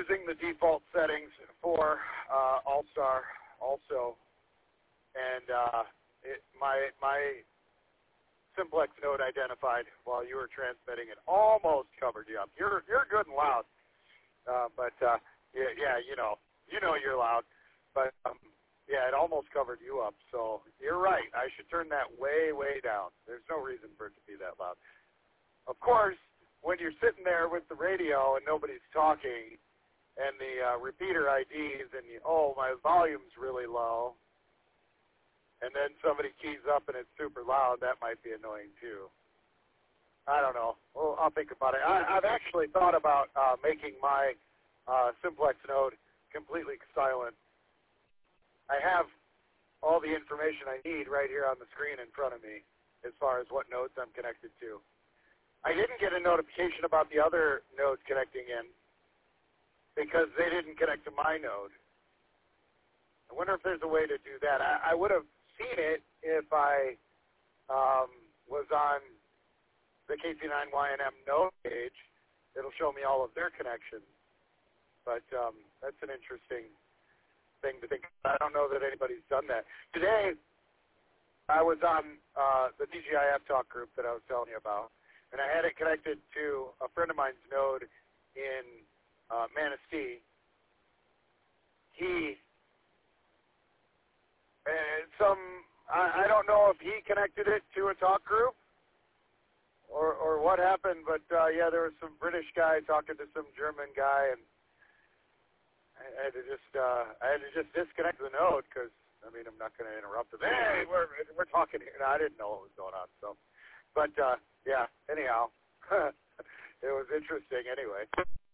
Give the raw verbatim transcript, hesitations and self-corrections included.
using the default settings for uh, All-Star also, and uh, it, my my simplex node identified while you were transmitting it almost covered you up. You're you're good and loud, uh, but uh, yeah, yeah, you know, you know you're loud, but um, yeah, it almost covered you up. So you're right. I should turn that way way down. There's no reason for it to be that loud. Of course, when you're sitting there with the radio and nobody's talking, and the uh, repeater I Ds, and you, oh, my volume's really low, and then somebody keys up and it's super loud, that might be annoying too. I don't know. Well, I'll think about it. I, I've actually thought about uh, making my uh, simplex node completely silent. I have all the information I need right here on the screen in front of me as far as what nodes I'm connected to. I didn't get a notification about the other nodes connecting in, because they didn't connect to my node. I wonder if there's a way to do that. I, I would have seen it if I um, was on the K C nine Y N M node page. It'll show me all of their connections. But um, that's an interesting thing to think about. I don't know that anybody's done that. Today, I was on uh, the D G I F talk group that I was telling you about, and I had it connected to a friend of mine's node in Uh, Manistee. He and some I, I don't know if he connected it to a talk group or or what happened, but uh, yeah, there was some British guy talking to some German guy, and I had to just uh, I had to just disconnect the node because I mean I'm not going to interrupt them. Hey, we're we're talking here. No, I didn't know what was going on. So, but uh, yeah. Anyhow, it was interesting anyway.